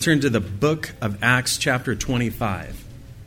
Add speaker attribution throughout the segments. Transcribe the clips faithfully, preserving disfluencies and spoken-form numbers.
Speaker 1: turn to the book of Acts chapter twenty-five.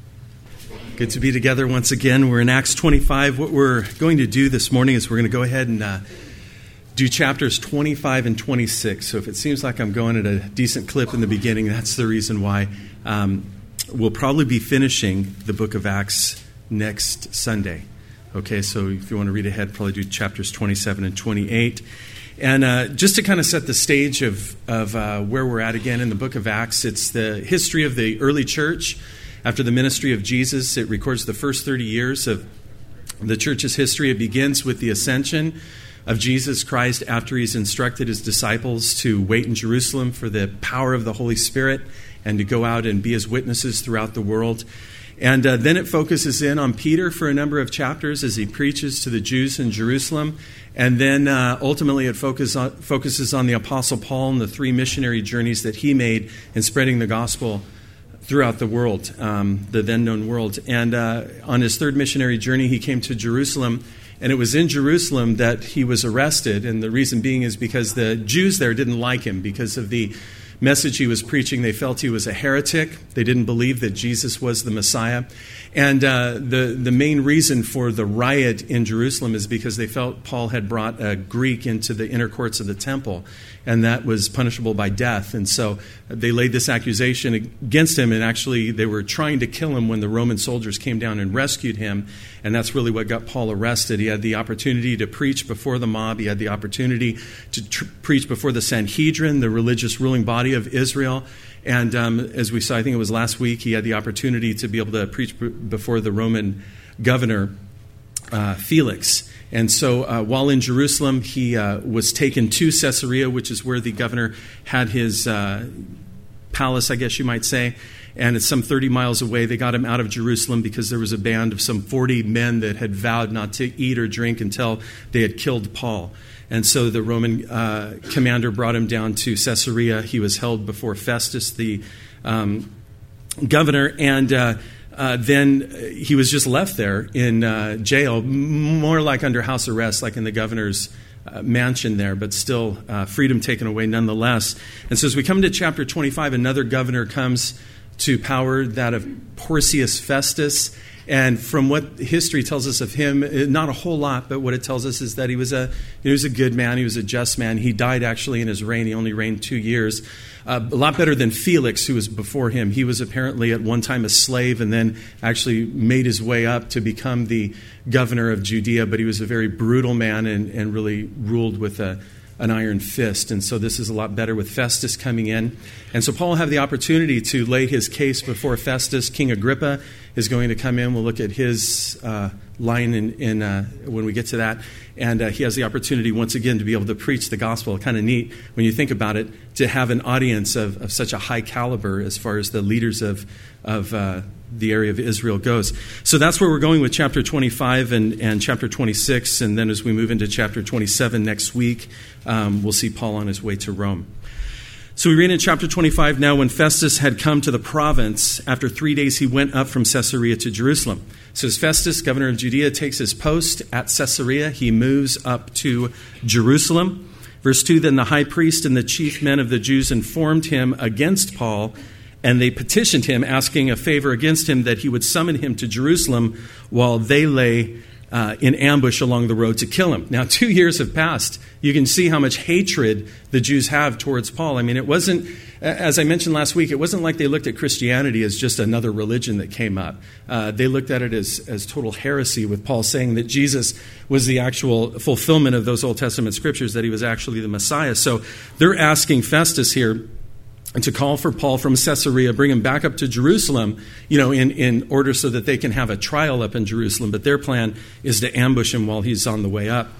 Speaker 1: Good to be together once again. We're in Acts twenty-five. What we're going to do this morning is we're going to go ahead and uh, do chapters twenty-five and twenty-six. So if it seems like I'm going at a decent clip in the beginning, that's the reason why. Um, we'll probably be finishing the book of Acts next Sunday. Okay, so if you want to read ahead, probably do chapters twenty-seven and twenty-eight. And uh, just to kind of set the stage of, of uh, where we're at again in the book of Acts, it's the history of the early church. After the ministry of Jesus, it records the first thirty years of the church's history. It begins with the ascension of Jesus Christ after he's instructed his disciples to wait in Jerusalem for the power of the Holy Spirit and to go out and be his witnesses throughout the world. And uh, then it focuses in on Peter for a number of chapters as he preaches to the Jews in Jerusalem. And then uh, ultimately it focus on, focuses on the Apostle Paul and the three missionary journeys that he made in spreading the gospel throughout the world, um, the then-known world. And uh, on his third missionary journey, he came to Jerusalem. And it was in Jerusalem that he was arrested. And the reason being is because the Jews there didn't like him because of the message he was preaching. They felt he was a heretic. They didn't believe that Jesus was the Messiah. And uh, the, the main reason for the riot in Jerusalem is because they felt Paul had brought a Greek into the inner courts of the temple, and that was punishable by death. And so they laid this accusation against him, and actually they were trying to kill him when the Roman soldiers came down and rescued him, and that's really what got Paul arrested. He had the opportunity to preach before the mob. He had the opportunity to tr- preach before the Sanhedrin, the religious ruling body of Israel. And um, as we saw, I think it was last week, he had the opportunity to be able to preach b- before the Roman governor, uh, Felix. And so uh, while in Jerusalem, he uh, was taken to Caesarea, which is where the governor had his uh, palace, I guess you might say. And it's some thirty miles away. They got him out of Jerusalem because there was a band of some forty men that had vowed not to eat or drink until they had killed Paul. And so the Roman uh, commander brought him down to Caesarea. He was held before Festus, the um, governor, and uh, uh, then he was just left there in uh, jail, more like under house arrest, like in the governor's uh, mansion there, but still uh, freedom taken away nonetheless. And so as we come to chapter twenty-five, another governor comes to power, that of Porcius Festus. And from what history tells us of him, not a whole lot, but what it tells us is that he was a he was a good man. He was a just man. He died actually in his reign. He only reigned two years. Uh, a lot better than Felix, who was before him. He was apparently at one time a slave and then actually made his way up to become the governor of Judea. But he was a very brutal man and, and really ruled with a an iron fist. And so this is a lot better with Festus coming in. And so Paul will have the opportunity to lay his case before Festus. King Agrippa is going to come in. We'll look at his uh, line in, in uh, when we get to that. And uh, he has the opportunity once again to be able to preach the gospel. Kind of neat when you think about it, to have an audience of, of such a high caliber as far as the leaders of, of uh, the area of Israel goes. So that's where we're going with chapter twenty-five and, and chapter twenty-six. And then as we move into chapter twenty-seven next week, um, we'll see Paul on his way to Rome. So we read in chapter twenty-five, now when Festus had come to the province, after three days he went up from Caesarea to Jerusalem. So as Festus, governor of Judea, takes his post at Caesarea, he moves up to Jerusalem. Verse two, then the high priest and the chief men of the Jews informed him against Paul, and they petitioned him, asking a favor against him that he would summon him to Jerusalem while they lay uh, in ambush along the road to kill him. Now, two years have passed. You can see how much hatred the Jews have towards Paul. I mean, it wasn't, as I mentioned last week, it wasn't like they looked at Christianity as just another religion that came up. Uh, they looked at it as, as total heresy, with Paul saying that Jesus was the actual fulfillment of those Old Testament scriptures, that he was actually the Messiah. So they're asking Festus here and to call for Paul from Caesarea, bring him back up to Jerusalem, you know, in, in order so that they can have a trial up in Jerusalem. But their plan is to ambush him while he's on the way up.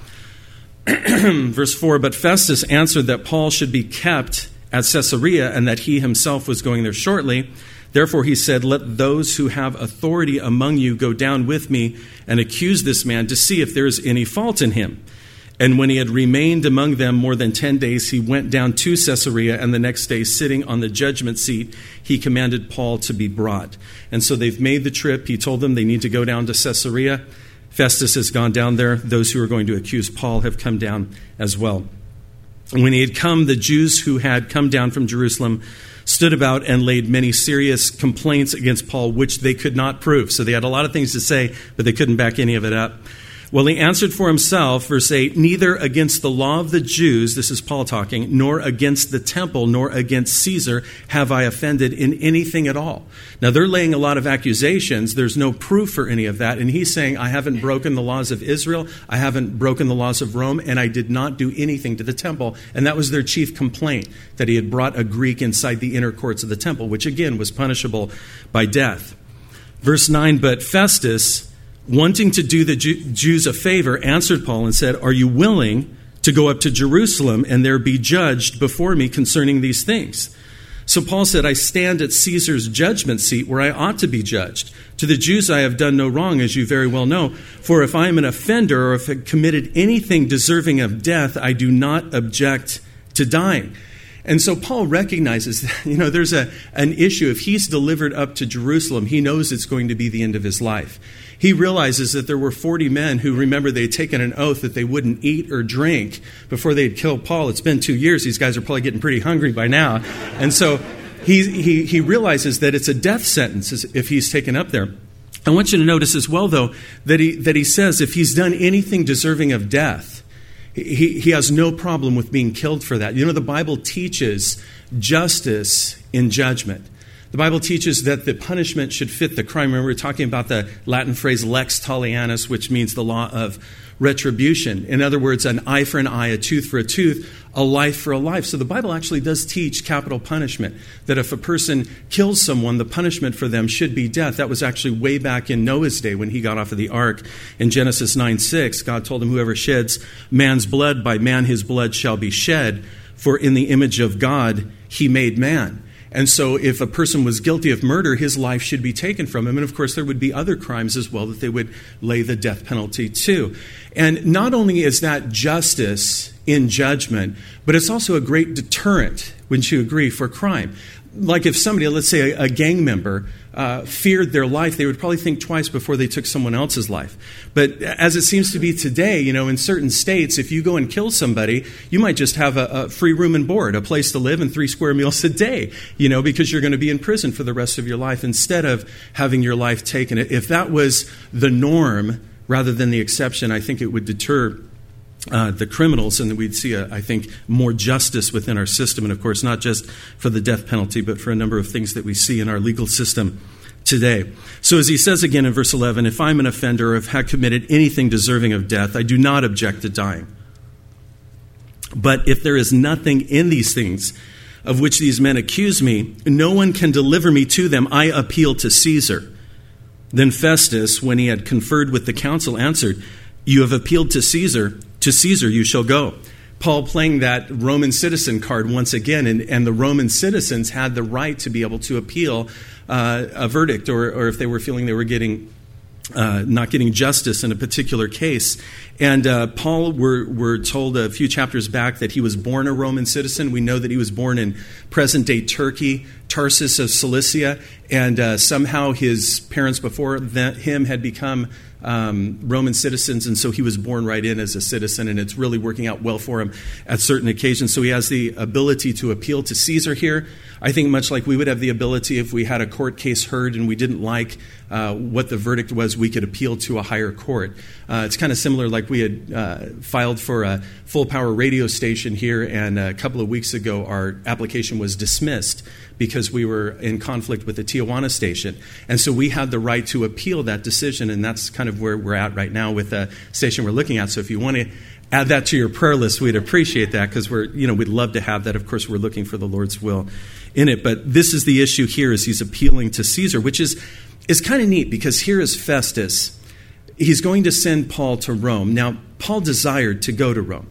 Speaker 1: Verse four, but Festus answered that Paul should be kept at Caesarea and that he himself was going there shortly. Therefore he said, let those who have authority among you go down with me and accuse this man to see if there is any fault in him. And when he had remained among them more than ten days, he went down to Caesarea, and the next day, sitting on the judgment seat, he commanded Paul to be brought. And so they've made the trip. He told them they need to go down to Caesarea. Festus has gone down there. Those who are going to accuse Paul have come down as well. And when he had come, the Jews who had come down from Jerusalem stood about and laid many serious complaints against Paul, which they could not prove. So they had a lot of things to say, but they couldn't back any of it up. Well, he answered for himself, verse eight, neither against the law of the Jews, this is Paul talking, nor against the temple, nor against Caesar have I offended in anything at all. Now, they're laying a lot of accusations. There's no proof for any of that. And he's saying, I haven't broken the laws of Israel. I haven't broken the laws of Rome, and I did not do anything to the temple. And that was their chief complaint, that he had brought a Greek inside the inner courts of the temple, which again was punishable by death. Verse nine, but Festus, wanting to do the Jews a favor, answered Paul and said, are you willing to go up to Jerusalem and there be judged before me concerning these things? So Paul said, I stand at Caesar's judgment seat where I ought to be judged. To the Jews I have done no wrong, as you very well know. For if I am an offender or if I committed anything deserving of death, I do not object to dying. And so Paul recognizes that, you know, there's a an issue. If he's delivered up to Jerusalem, he knows it's going to be the end of his life. He realizes that there were forty men who, remember, they had taken an oath that they wouldn't eat or drink before they'd kill Paul. It's been two years. These guys are probably getting pretty hungry by now. And so he he, he realizes that it's a death sentence if he's taken up there. I want you to notice as well, though, that he that he says if he's done anything deserving of death, He, he has no problem with being killed for that. You know, the Bible teaches justice in judgment. The Bible teaches that the punishment should fit the crime. Remember, we were talking about the Latin phrase lex talionis, which means the law of retribution. In other words, an eye for an eye, a tooth for a tooth, a life for a life. So the Bible actually does teach capital punishment, that if a person kills someone, the punishment for them should be death. That was actually way back in Noah's day when he got off of the ark. In Genesis nine six, God told him, whoever sheds man's blood, by man his blood shall be shed, for in the image of God he made man. And so if a person was guilty of murder, his life should be taken from him. And of course, there would be other crimes as well that they would lay the death penalty to. And not only is that justice in judgment, but it's also a great deterrent, wouldn't you agree, for crime. Like if somebody, let's say a, a gang member, uh, feared their life, they would probably think twice before they took someone else's life. But as it seems to be today, you know, in certain states, if you go and kill somebody, you might just have a, a free room and board, a place to live, and three square meals a day, you know, because you're going to be in prison for the rest of your life instead of having your life taken. If that was the norm rather than the exception, I think it would deter Uh, the criminals, and we'd see, a, I think, more justice within our system. And, of course, not just for the death penalty, but for a number of things that we see in our legal system today. So as he says again in verse eleven, if I'm an offender or have had committed anything deserving of death, I do not object to dying. But if there is nothing in these things of which these men accuse me, no one can deliver me to them. I appeal to Caesar. Then Festus, when he had conferred with the council, answered, you have appealed to Caesar. To Caesar you shall go. Paul playing that Roman citizen card once again, and, and the Roman citizens had the right to be able to appeal uh, a verdict, or, or if they were feeling they were getting uh, not getting justice in a particular case. And uh, Paul, we're, we're told a few chapters back that he was born a Roman citizen. We know that he was born in present-day Turkey, Tarsus of Cilicia, and uh, somehow his parents before that, him had become Um, Roman citizens, and so he was born right in as a citizen, and it's really working out well for him at certain occasions. So he has the ability to appeal to Caesar here. I think much like we would have the ability if we had a court case heard and we didn't like uh, what the verdict was, we could appeal to a higher court. Uh, it's kind of similar like we had uh, filed for a full power radio station here, and a couple of weeks ago our application was dismissed because we were in conflict with the Tijuana station. And so we had the right to appeal that decision, and that's kind of where we're at right now with the station we're looking at. So if you want to add that to your prayer list, we'd appreciate that, because we're, you know, we'd love to have that. Of course, we're looking for the Lord's will in it. But this is the issue here, is he's appealing to Caesar, which is, is kind of neat, because here is Festus. He's going to send Paul to Rome. Now, Paul desired to go to Rome.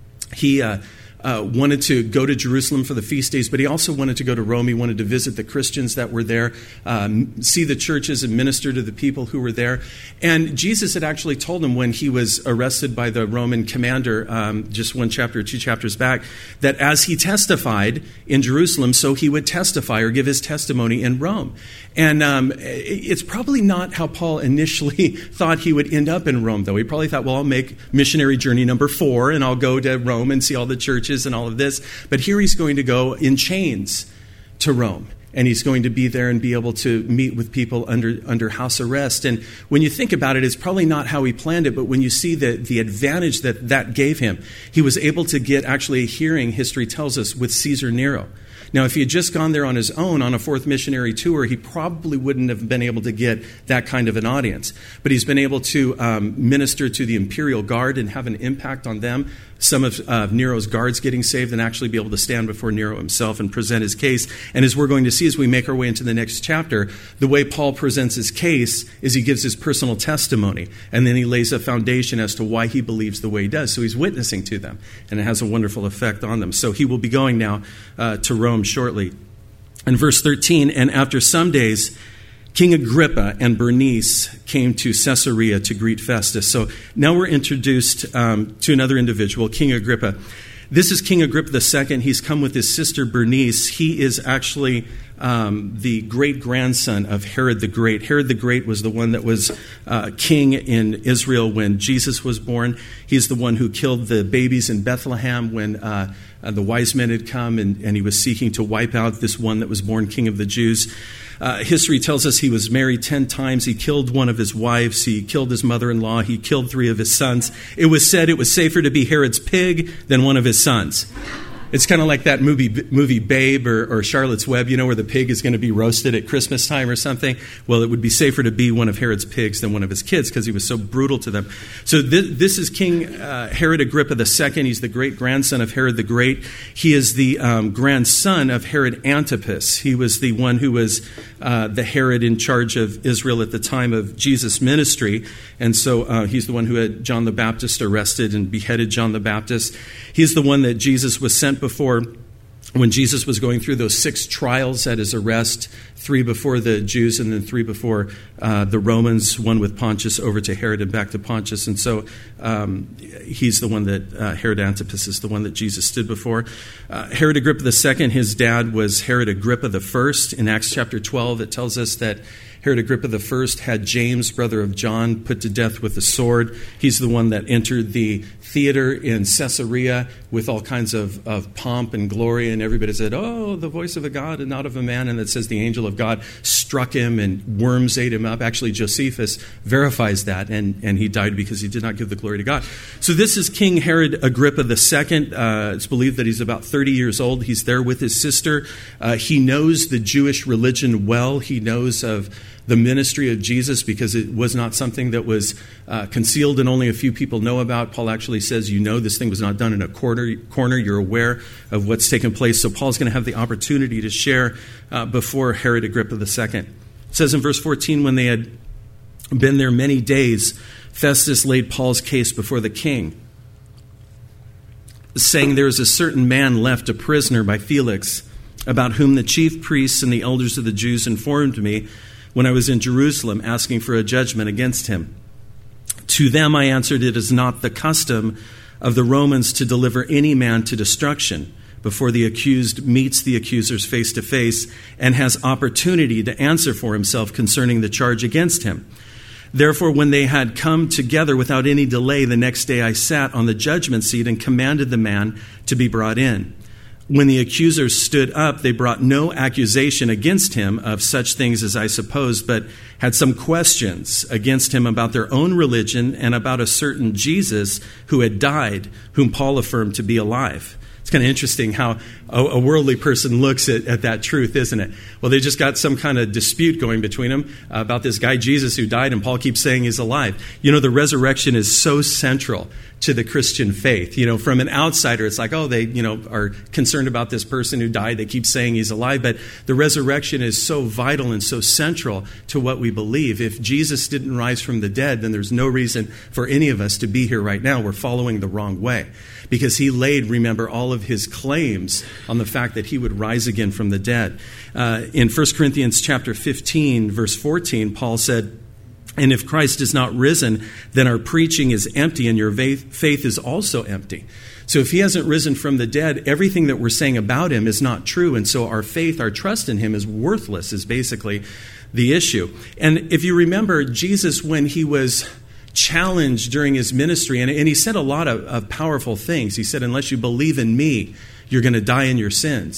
Speaker 1: He uh, uh, wanted to go to Jerusalem for the feast days, but he also wanted to go to Rome. He wanted to visit the Christians that were there, um, see the churches and minister to the people who were there. And Jesus had actually told him when he was arrested by the Roman commander, um, just one chapter, two chapters back, that as he testified in Jerusalem, so he would testify or give his testimony in Rome. And um, it's probably not how Paul initially thought he would end up in Rome, though. He probably thought, well, I'll make missionary journey number four, and I'll go to Rome and see all the churches and all of this. But here he's going to go in chains to Rome. And he's going to be there and be able to meet with people under under house arrest. And when you think about it, it's probably not how he planned it, but when you see the, the advantage that that gave him, he was able to get actually a hearing, history tells us, with Caesar Nero. Now, if he had just gone there on his own on a fourth missionary tour, he probably wouldn't have been able to get that kind of an audience. But he's been able to um, minister to the imperial guard and have an impact on them. Some of uh, Nero's guards getting saved and actually be able to stand before Nero himself and present his case. And as we're going to see as we make our way into the next chapter, the way Paul presents his case is he gives his personal testimony. And then he lays a foundation as to why he believes the way he does. So he's witnessing to them. And it has a wonderful effect on them. So he will be going now uh, to Rome shortly. In verse thirteen, and after some days, King Agrippa and Bernice came to Caesarea to greet Festus. So now we're introduced um, to another individual, King Agrippa. This is King Agrippa the Second. He's come with his sister Bernice. He is actually um, the great-grandson of Herod the Great. Herod the Great was the one that was uh, king in Israel when Jesus was born. He's the one who killed the babies in Bethlehem when uh, uh, the wise men had come, and, and he was seeking to wipe out this one that was born king of the Jews. Uh, history tells us he was married ten times. He killed one of his wives. He killed his mother-in-law. He killed three of his sons. It was said it was safer to be Herod's pig than one of his sons. It's kind of like that movie, movie Babe or, or Charlotte's Web, you know, where the pig is going to be roasted at Christmas time or something. Well, it would be safer to be one of Herod's pigs than one of his kids because he was so brutal to them. So this, this is King uh, Herod Agrippa the Second. He's the great-grandson of Herod the Great. He is the um, grandson of Herod Antipas. He was the one who was uh, the Herod in charge of Israel at the time of Jesus' ministry. And so uh, he's the one who had John the Baptist arrested and beheaded John the Baptist. He's the one that Jesus was sent before when Jesus was going through those six trials at his arrest, three before the Jews and then three before uh, the Romans, one with Pontius over to Herod and back to Pontius. And so um, he's the one that, uh, Herod Antipas is the one that Jesus stood before. Uh, Herod Agrippa the Second, his dad was Herod Agrippa the First. In Acts chapter twelve, it tells us that Herod Agrippa the First had James, brother of John, put to death with a sword. He's the one that entered the theater in Caesarea with all kinds of, of pomp and glory, and everybody said, "Oh, the voice of a God and not of a man." And it says the angel of God struck him and worms ate him up. Actually, Josephus verifies that, and, and he died because he did not give the glory to God. So this is King Herod Agrippa the Second. Uh, it's believed that he's about thirty years old. He's there with his sister. Uh, he knows the Jewish religion well. He knows of the ministry of Jesus because it was not something that was uh, concealed and only a few people know about. Paul actually says, you know, this thing was not done in a corner. corner. You're aware of what's taken place. So Paul's going to have the opportunity to share uh, before Herod Agrippa the Second. It says in verse fourteen, when they had been there many days, Festus laid Paul's case before the king, saying, there is a certain man left a prisoner by Felix, about whom the chief priests and the elders of the Jews informed me when I was in Jerusalem, asking for a judgment against him. To them I answered, it is not the custom of the Romans to deliver any man to destruction before the accused meets the accusers face to face and has opportunity to answer for himself concerning the charge against him. Therefore, when they had come together without any delay, the next day I sat on the judgment seat and commanded the man to be brought in. When the accusers stood up, they brought no accusation against him of such things as I supposed, but had some questions against him about their own religion and about a certain Jesus who had died, whom Paul affirmed to be alive. It's kind of interesting how a, a worldly person looks at, at that truth, isn't it? Well, they just got some kind of dispute going between them uh, about this guy Jesus who died, and Paul keeps saying he's alive. You know, the resurrection is so central to the Christian faith. You know, from an outsider, it's like, oh, they, you know, are concerned about this person who died. They keep saying he's alive. But the resurrection is so vital and so central to what we believe. If Jesus didn't rise from the dead, then there's no reason for any of us to be here right now. We're following the wrong way. Because he laid, remember, all of his claims on the fact that he would rise again from the dead. Uh, in First Corinthians chapter fifteen, verse fourteen, Paul said, and if Christ is not risen, then our preaching is empty and your faith is also empty. So if he hasn't risen from the dead, everything that we're saying about him is not true. And so our faith, our trust in him is worthless, is basically the issue. And if you remember, Jesus, when he was challenged during his ministry, and, and he said a lot of, of powerful things. He said, unless you believe in me, you're going to die in your sins.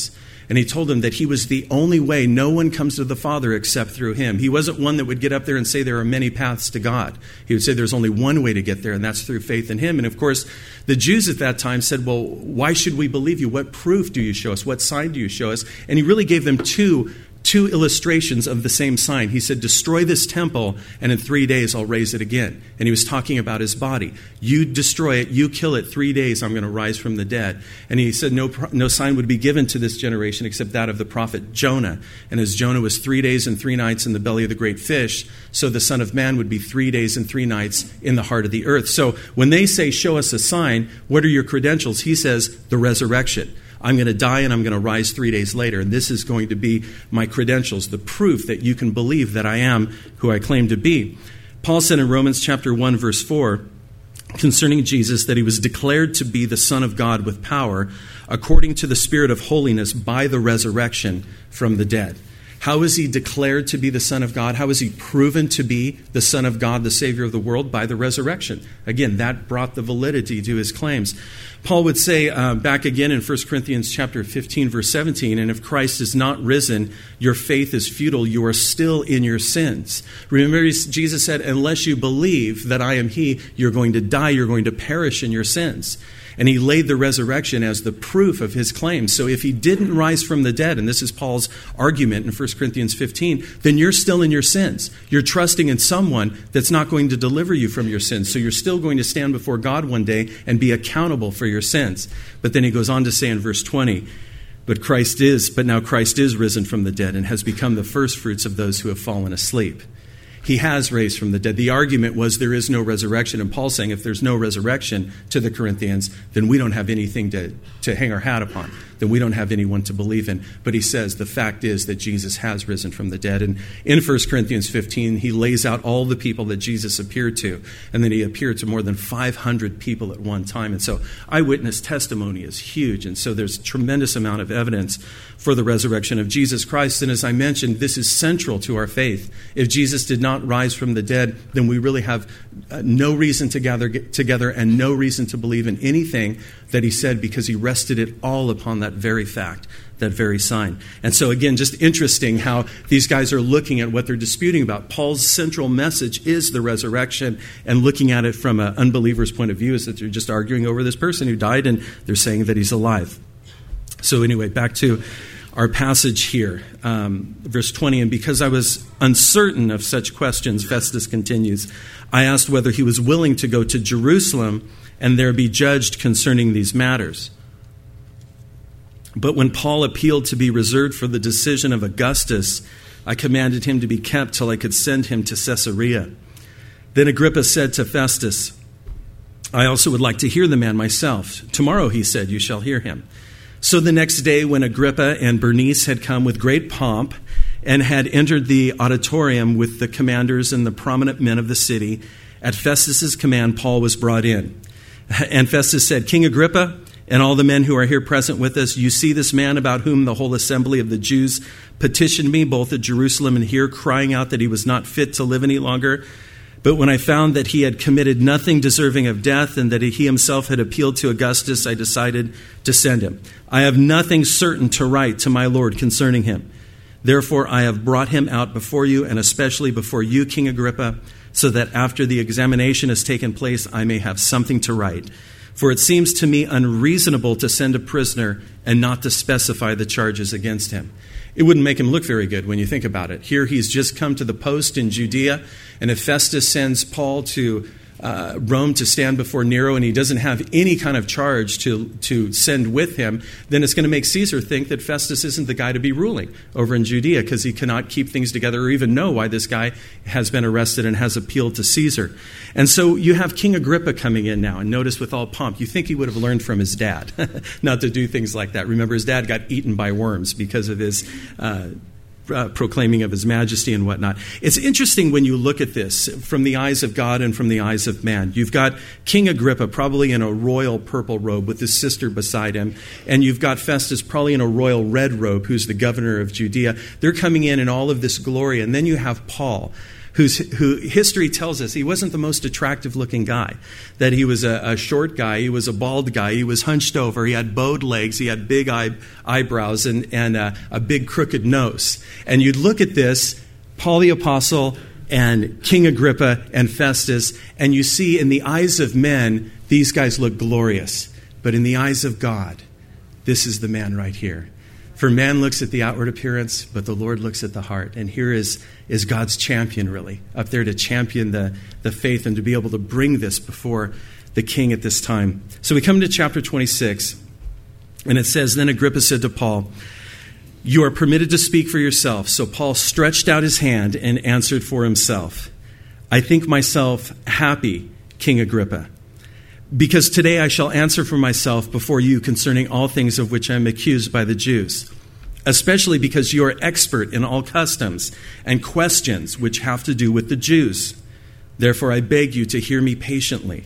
Speaker 1: And he told them that he was the only way. No one comes to the Father except through him. He wasn't one that would get up there and say there are many paths to God. He would say there's only one way to get there, and that's through faith in him. And of course, the Jews at that time said, well, why should we believe you? What proof do you show us? What sign do you show us? And he really gave them two Two illustrations of the same sign. He said, destroy this temple, and in three days I'll raise it again. And he was talking about his body. You destroy it, you kill it, three days I'm going to rise from the dead. And he said no, no sign would be given to this generation except that of the prophet Jonah. And as Jonah was three days and three nights in the belly of the great fish, so the Son of Man would be three days and three nights in the heart of the earth. So when they say, show us a sign, what are your credentials? He says, the resurrection. I'm going to die and I'm going to rise three days later. And this is going to be my credentials, the proof that you can believe that I am who I claim to be. Paul said in Romans chapter one, verse four, concerning Jesus, that he was declared to be the Son of God with power, according to the Spirit of holiness, by the resurrection from the dead. How is he declared to be the Son of God? How is he proven to be the Son of God, the Savior of the world? By the resurrection. Again, that brought the validity to his claims. Paul would say uh, back again in First Corinthians chapter fifteen, verse seventeen, and if Christ is not risen, your faith is futile. You are still in your sins. Remember, Jesus said, unless you believe that I am he, you're going to die. You're going to perish in your sins. And he laid the resurrection as the proof of his claims. So if he didn't rise from the dead, and this is Paul's argument in First Corinthians fifteen, then you're still in your sins. You're trusting in someone that's not going to deliver you from your sins. So you're still going to stand before God one day and be accountable for your sins. But then he goes on to say in verse twenty, but Christ is, but now Christ is risen from the dead and has become the first fruits of those who have fallen asleep. He has raised from the dead. The argument was there is no resurrection. And Paul's saying if there's no resurrection to the Corinthians, then we don't have anything to, to hang our hat upon. Then we don't have anyone to believe in. But he says the fact is that Jesus has risen from the dead. And in First Corinthians fifteen, he lays out all the people that Jesus appeared to. And then he appeared to more than five hundred people at one time. And so eyewitness testimony is huge. And so there's a tremendous amount of evidence for the resurrection of Jesus Christ. And as I mentioned, this is central to our faith. If Jesus did not rise from the dead, then we really have uh, no reason to gather together and no reason to believe in anything that he said, because he rested it all upon that very fact, that very sign. And so again, just interesting how these guys are looking at what they're disputing about. Paul's central message is the resurrection, and looking at it from an unbeliever's point of view is that they're just arguing over this person who died and they're saying that he's alive. So anyway, back to our passage here, um, verse twenty, and because I was uncertain of such questions, Festus continues, I asked whether he was willing to go to Jerusalem and there be judged concerning these matters. But when Paul appealed to be reserved for the decision of Augustus, I commanded him to be kept till I could send him to Caesarea. Then Agrippa said to Festus, I also would like to hear the man myself. Tomorrow, he said, you shall hear him. So the next day, when Agrippa and Bernice had come with great pomp and had entered the auditorium with the commanders and the prominent men of the city, at Festus's command, Paul was brought in. And Festus said, King Agrippa, and all the men who are here present with us, you see this man about whom the whole assembly of the Jews petitioned me, both at Jerusalem and here, crying out that he was not fit to live any longer. But when I found that he had committed nothing deserving of death and that he himself had appealed to Augustus, I decided to send him. I have nothing certain to write to my Lord concerning him. Therefore, I have brought him out before you, and especially before you, King Agrippa, so that after the examination has taken place, I may have something to write. For it seems to me unreasonable to send a prisoner and not to specify the charges against him. It wouldn't make him look very good when you think about it. Here he's just come to the post in Judea, and if Festus sends Paul to uh, Rome to stand before Nero and he doesn't have any kind of charge to, to send with him, then it's going to make Caesar think that Festus isn't the guy to be ruling over in Judea, because he cannot keep things together or even know why this guy has been arrested and has appealed to Caesar. And so you have King Agrippa coming in now, and notice with all pomp, you think he would have learned from his dad not to do things like that. Remember, his dad got eaten by worms because of his uh, uh, proclaiming of his majesty and whatnot. It's interesting when you look at this from the eyes of God and from the eyes of man. You've got King Agrippa probably in a royal purple robe with his sister beside him, and you've got Festus probably in a royal red robe, who's the governor of Judea. They're coming in in all of this glory, and then you have Paul, who's, who history tells us he wasn't the most attractive looking guy, that he was a, a short guy, he was a bald guy, he was hunched over, he had bowed legs, he had big eye, eyebrows and, and a, a big crooked nose. And you'd look at this, Paul the Apostle and King Agrippa and Festus, and you see in the eyes of men, these guys look glorious. But in the eyes of God, this is the man right here. For man looks at the outward appearance, but the Lord looks at the heart. And here is, is God's champion, really, up there to champion the, the faith and to be able to bring this before the king at this time. So we come to chapter twenty-six, and it says, Then Agrippa said to Paul, You are permitted to speak for yourself. So Paul stretched out his hand and answered for himself. I think myself happy, King Agrippa, because today I shall answer for myself before you concerning all things of which I am accused by the Jews, especially because you are expert in all customs and questions which have to do with the Jews. Therefore I beg you to hear me patiently.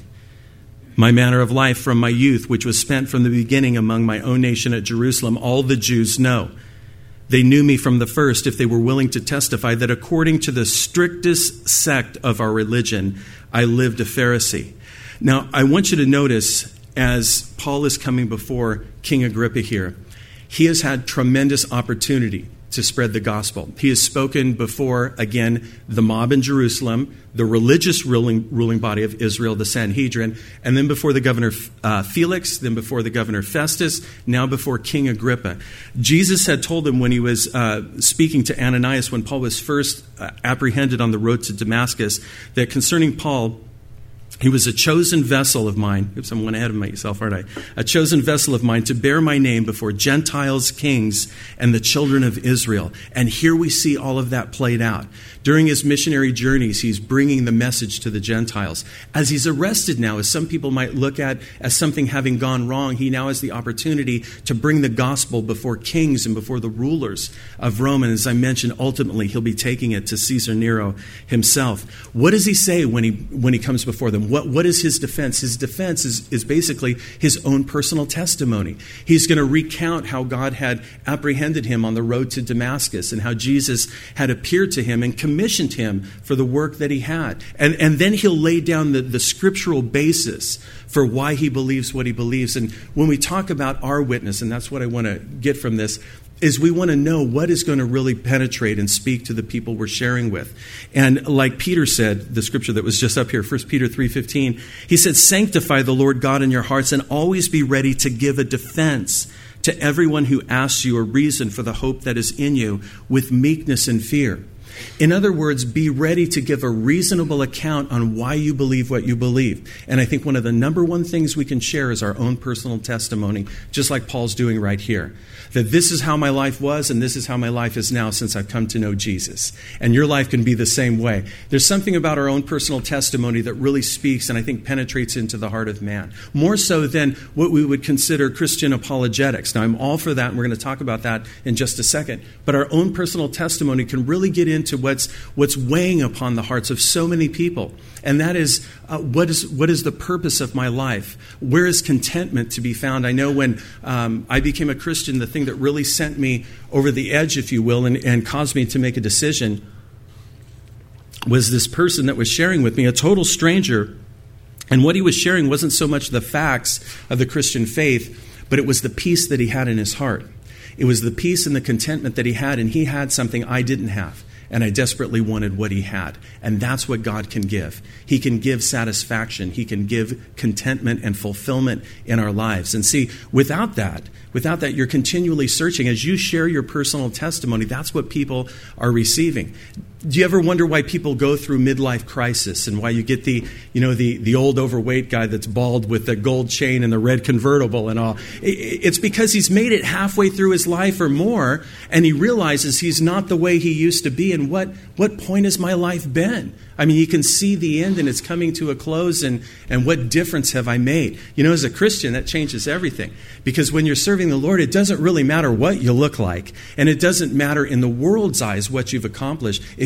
Speaker 1: My manner of life from my youth, which was spent from the beginning among my own nation at Jerusalem, all the Jews know. They knew me from the first, if they were willing to testify that according to the strictest sect of our religion, I lived a Pharisee. Now, I want you to notice, as Paul is coming before King Agrippa here, he has had tremendous opportunity to spread the gospel. He has spoken before, again, the mob in Jerusalem, the religious ruling, ruling body of Israel, the Sanhedrin, and then before the governor uh, Felix, then before the governor Festus, now before King Agrippa. Jesus had told him when he was uh, speaking to Ananias, when Paul was first uh, apprehended on the road to Damascus, that concerning Paul, he was a chosen vessel of mine. Oops, I'm one ahead of myself, aren't I? A chosen vessel of mine to bear my name before Gentiles, kings, and the children of Israel. And here we see all of that played out. During his missionary journeys, he's bringing the message to the Gentiles. As he's arrested now, as some people might look at as something having gone wrong, he now has the opportunity to bring the gospel before kings and before the rulers of Rome. And as I mentioned, ultimately, he'll be taking it to Caesar Nero himself. What does he say when he when he comes before them? What, what is his defense? His defense is, is basically his own personal testimony. He's going to recount how God had apprehended him on the road to Damascus and how Jesus had appeared to him and commissioned him for the work that he had. And, and then he'll lay down the, the scriptural basis for why he believes what he believes. And when we talk about our witness, and that's what I want to get from this, is we want to know what is going to really penetrate and speak to the people we're sharing with. And like Peter said, the scripture that was just up here, First Peter three fifteen, he said, sanctify the Lord God in your hearts and always be ready to give a defense to everyone who asks you a reason for the hope that is in you with meekness and fear. In other words, be ready to give a reasonable account on why you believe what you believe. And I think one of the number one things we can share is our own personal testimony, just like Paul's doing right here. That this is how my life was and this is how my life is now since I've come to know Jesus. And your life can be the same way. There's something about our own personal testimony that really speaks and I think penetrates into the heart of man. More so than what we would consider Christian apologetics. Now, I'm all for that and we're going to talk about that in just a second. But our own personal testimony can really get into to what's what's weighing upon the hearts of so many people. And that is, uh, what is what is the purpose of my life? Where is contentment to be found? I know when um, I became a Christian, the thing that really sent me over the edge, if you will, and, and caused me to make a decision was this person that was sharing with me, a total stranger. And what he was sharing wasn't so much the facts of the Christian faith, but it was the peace that he had in his heart. It was the peace and the contentment that he had, and he had something I didn't have. And I desperately wanted what he had. And that's what God can give. He can give satisfaction. He can give contentment and fulfillment in our lives. And see, without that, without that, you're continually searching. As you share your personal testimony, that's what people are receiving. Do you ever wonder why people go through midlife crisis and why you get the, you know, the, the old overweight guy that's bald with the gold chain and the red convertible and all? It's because he's made it halfway through his life or more, and he realizes he's not the way he used to be. And what, what point has my life been? I mean, you can see the end and it's coming to a close, and, and what difference have I made? You know, as a Christian, that changes everything. Because when you're serving the Lord, it doesn't really matter what you look like, and it doesn't matter in the world's eyes what you've accomplished. If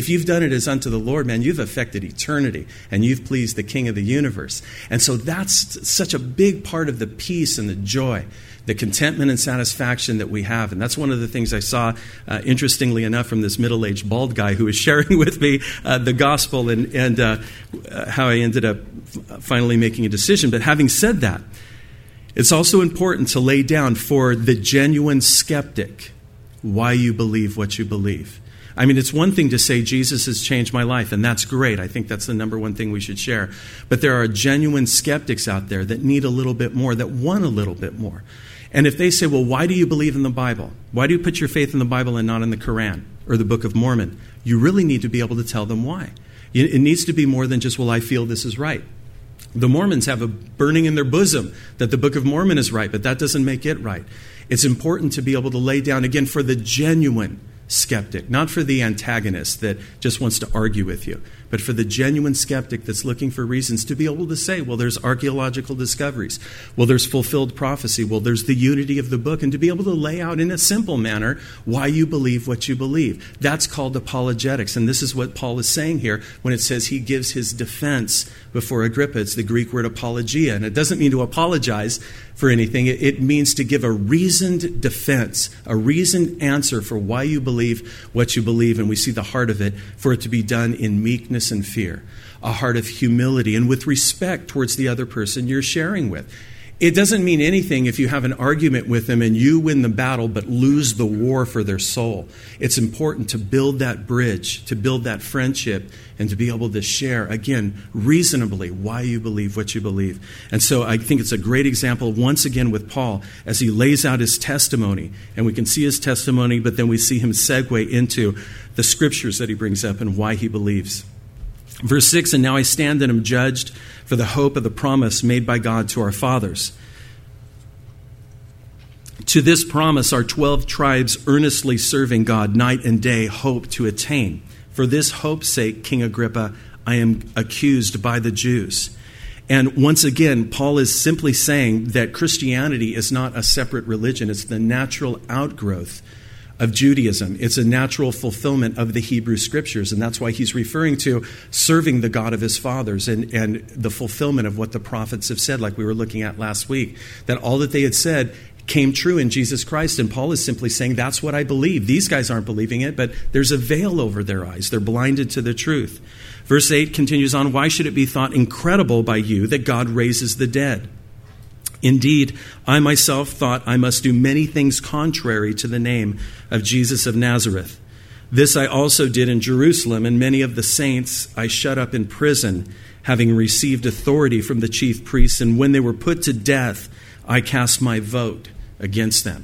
Speaker 1: If you've done it as unto the Lord, man, you've affected eternity, and you've pleased the King of the universe. And so that's such a big part of the peace and the joy, the contentment and satisfaction that we have. And that's one of the things I saw, uh, interestingly enough, from this middle-aged bald guy who was sharing with me uh, the gospel and, and uh, how I ended up finally making a decision. But having said that, it's also important to lay down for the genuine skeptic why you believe what you believe. I mean, it's one thing to say Jesus has changed my life, and that's great. I think that's the number one thing we should share. But there are genuine skeptics out there that need a little bit more, that want a little bit more. And if they say, well, why do you believe in the Bible? Why do you put your faith in the Bible and not in the Quran or the Book of Mormon? You really need to be able to tell them why. It needs to be more than just, well, I feel this is right. The Mormons have a burning in their bosom that the Book of Mormon is right, but that doesn't make it right. It's important to be able to lay down, again, for the genuine skeptic, not for the antagonist that just wants to argue with you, but for the genuine skeptic that's looking for reasons to be able to say, well, there's archaeological discoveries. Well, there's fulfilled prophecy. Well, there's the unity of the book. And to be able to lay out in a simple manner why you believe what you believe. That's called apologetics. And this is what Paul is saying here when it says he gives his defense before Agrippa. It's the Greek word apologia. And it doesn't mean to apologize for anything. It, it means to give a reasoned defense, a reasoned answer for why you believe what you believe. And we see the heart of it for it to be done in meekness and fear, a heart of humility and with respect towards the other person you're sharing with. It doesn't mean anything if you have an argument with them and you win the battle but lose the war for their soul. It's important to build that bridge, to build that friendship, and to be able to share, again, reasonably why you believe what you believe. And so I think it's a great example, once again, with Paul as he lays out his testimony. And we can see his testimony, but then we see him segue into the scriptures that he brings up and why he believes. Verse six, and now I stand and am judged for the hope of the promise made by God to our fathers. To this promise our twelve tribes earnestly serving God night and day hope to attain. For this hope's sake, King Agrippa, I am accused by the Jews. And once again, Paul is simply saying that Christianity is not a separate religion. It's the natural outgrowth of Judaism. It's a natural fulfillment of the Hebrew Scriptures, and that's why he's referring to serving the God of his fathers and, and the fulfillment of what the prophets have said, like we were looking at last week, that all that they had said came true in Jesus Christ, and Paul is simply saying, that's what I believe. These guys aren't believing it, but there's a veil over their eyes. They're blinded to the truth. Verse eight continues on, why should it be thought incredible by you that God raises the dead? Indeed, I myself thought I must do many things contrary to the name of Jesus of Nazareth. This I also did in Jerusalem, and many of the saints I shut up in prison, having received authority from the chief priests, and when they were put to death, I cast my vote against them.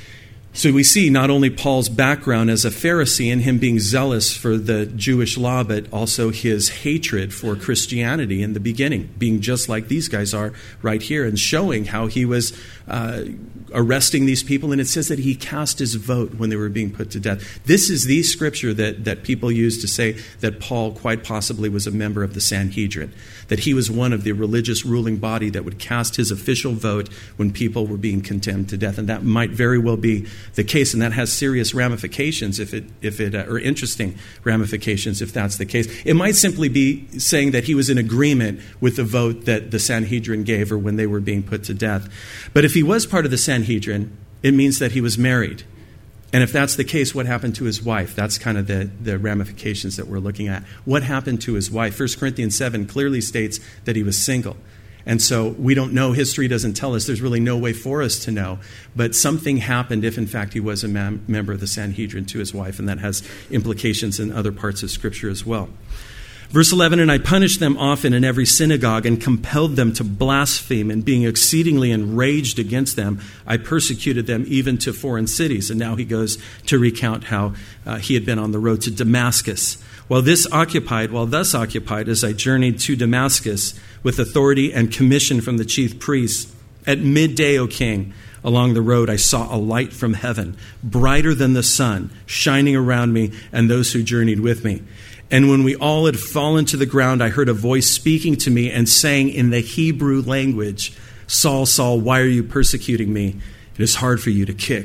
Speaker 1: So we see not only Paul's background as a Pharisee and him being zealous for the Jewish law, but also his hatred for Christianity in the beginning, being just like these guys are right here and showing how he was uh, arresting these people. And it says that he cast his vote when they were being put to death. This is the scripture that, that people use to say that Paul quite possibly was a member of the Sanhedrin, that he was one of the religious ruling body that would cast his official vote when people were being condemned to death. And that might very well be the case, and that has serious ramifications if it, if it, uh, or interesting ramifications if that's the case. It might simply be saying that he was in agreement with the vote that the Sanhedrin gave or when they were being put to death. But if he was part of the Sanhedrin, it means that he was married. And if that's the case, what happened to his wife? That's kind of the, the ramifications that we're looking at. What happened to his wife? First Corinthians seven clearly states that he was single. And so we don't know. History doesn't tell us. There's really no way for us to know. But something happened if, in fact, he was a mem- member of the Sanhedrin to his wife, and that has implications in other parts of Scripture as well. Verse eleven, and I punished them often in every synagogue and compelled them to blaspheme, and being exceedingly enraged against them, I persecuted them even to foreign cities. And now he goes to recount how uh, he had been on the road to Damascus. While this occupied, while thus occupied, as I journeyed to Damascus with authority and commission from the chief priests, at midday, O king, along the road I saw a light from heaven, brighter than the sun, shining around me and those who journeyed with me. And when we all had fallen to the ground, I heard a voice speaking to me and saying in the Hebrew language, Saul, Saul, why are you persecuting me? It is hard for you to kick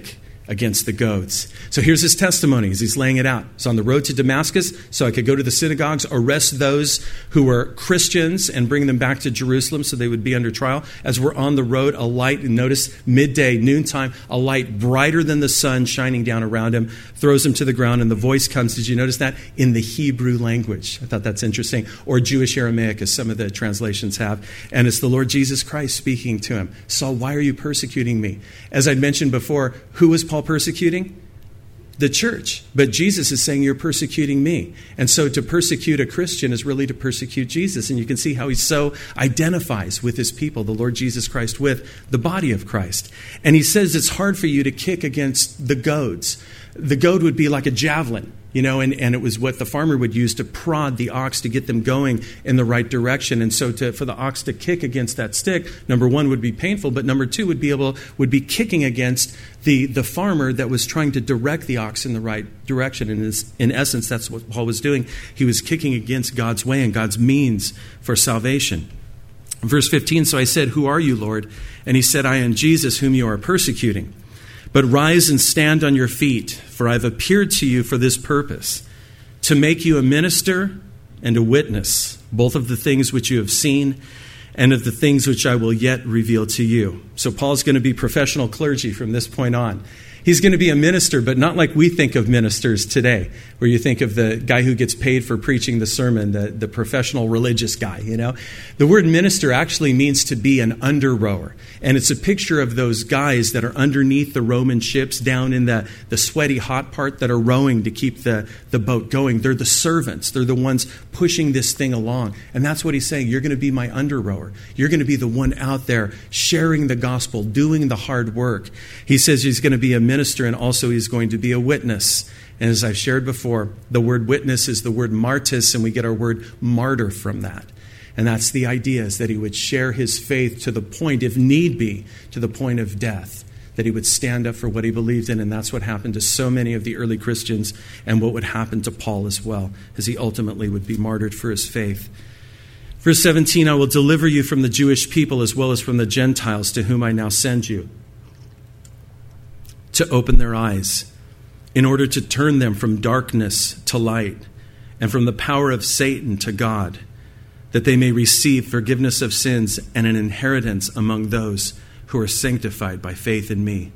Speaker 1: against the goads. So here's his testimony as he's laying it out. So on the road to Damascus, so I could go to the synagogues, arrest those who were Christians and bring them back to Jerusalem so they would be under trial. As we're on the road, a light, and notice midday, noontime, a light brighter than the sun shining down around him, throws him to the ground, and the voice comes, did you notice that? In the Hebrew language. I thought that's interesting. Or Jewish Aramaic, as some of the translations have. And it's the Lord Jesus Christ speaking to him. Saul, why are you persecuting me? As I mentioned before, who was Paul persecuting? The church. But Jesus is saying, you're persecuting me. And so to persecute a Christian is really to persecute Jesus. And you can see how he so identifies with his people, the Lord Jesus Christ, with the body of Christ. And he says it's hard for you to kick against the goads. The goad would be like a javelin, you know, and, and it was what the farmer would use to prod the ox to get them going in the right direction. And so to, for the ox to kick against that stick, number one, would be painful, but number two would be able would be kicking against the, the farmer that was trying to direct the ox in the right direction. And in, in essence, that's what Paul was doing. He was kicking against God's way and God's means for salvation. Verse fifteen, so I said, who are you, Lord? And he said, I am Jesus, whom you are persecuting. But rise and stand on your feet, for I have appeared to you for this purpose, to make you a minister and a witness, both of the things which you have seen and of the things which I will yet reveal to you. So Paul's going to be professional clergy from this point on. He's going to be a minister, but not like we think of ministers today, where you think of the guy who gets paid for preaching the sermon, the, the professional religious guy, you know. The word minister actually means to be an under-rower. And it's a picture of those guys that are underneath the Roman ships down in the, the sweaty hot part that are rowing to keep the, the boat going. They're the servants. They're the ones pushing this thing along. And that's what he's saying. You're going to be my under-rower. You're going to be the one out there sharing the gospel, doing the hard work. He says he's going to be a minister, and also he's going to be a witness. And as I've shared before, the word witness is the word martis, and we get our word martyr from that. And that's the idea, is that he would share his faith to the point, if need be, to the point of death, that he would stand up for what he believed in. And that's what happened to so many of the early Christians, and what would happen to Paul as well, as he ultimately would be martyred for his faith. Verse seventeen, I will deliver you from the Jewish people as well as from the Gentiles, to whom I now send you, to open their eyes, in order to turn them from darkness to light, and from the power of Satan to God, that they may receive forgiveness of sins and an inheritance among those who are sanctified by faith in me.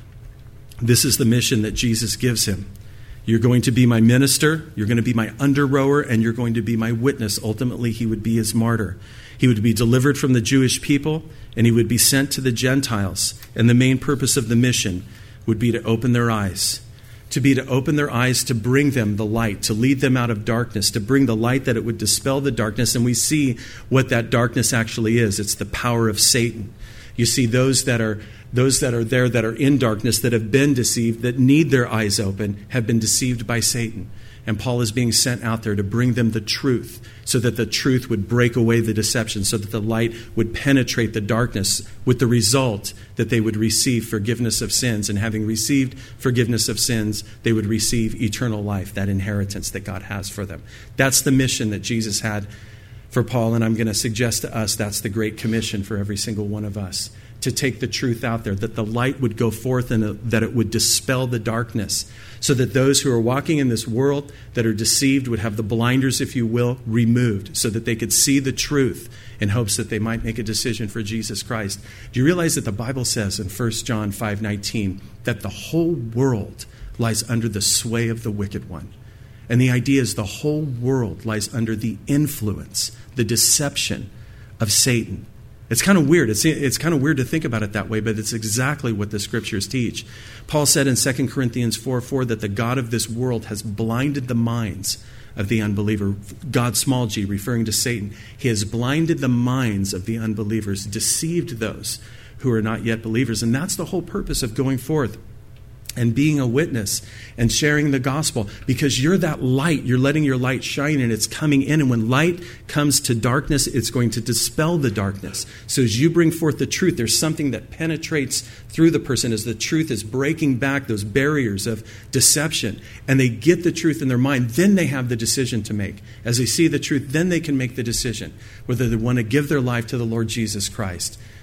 Speaker 1: This is the mission that Jesus gives him. You're going to be my minister, you're going to be my under-rower, and you're going to be my witness. Ultimately, he would be his martyr. He would be delivered from the Jewish people, and he would be sent to the Gentiles. And the main purpose of the mission would be to open their eyes, to be to open their eyes, to bring them the light, to lead them out of darkness, to bring the light that it would dispel the darkness. And we see what that darkness actually is. It's the power of Satan. You see those that are those that are there that are in darkness, that have been deceived, that need their eyes open, have been deceived by Satan. And Paul is being sent out there to bring them the truth, so that the truth would break away the deception, so that the light would penetrate the darkness, with the result that they would receive forgiveness of sins. And having received forgiveness of sins, they would receive eternal life, that inheritance that God has for them. That's the mission that Jesus had for Paul, and I'm going to suggest to us that's the Great Commission for every single one of us, to take the truth out there, that the light would go forth and that it would dispel the darkness, so that those who are walking in this world that are deceived would have the blinders, if you will, removed, so that they could see the truth in hopes that they might make a decision for Jesus Christ. Do you realize that the Bible says in First John five nineteen that the whole world lies under the sway of the wicked one? And the idea is the whole world lies under the influence, the deception of Satan. It's kind of weird. It's, it's kind of weird to think about it that way, but it's exactly what the Scriptures teach. Paul said in Second Corinthians four four that the God of this world has blinded the minds of the unbeliever. God, small g, referring to Satan. He has blinded the minds of the unbelievers, deceived those who are not yet believers. And that's the whole purpose of going forth and being a witness and sharing the gospel, because you're that light. You're letting your light shine, and it's coming in. And when light comes to darkness, it's going to dispel the darkness. So as you bring forth the truth, there's something that penetrates through the person as the truth is breaking back those barriers of deception, and they get the truth in their mind. Then they have the decision to make. As they see the truth, then they can make the decision whether they want to give their life to the Lord Jesus Christ,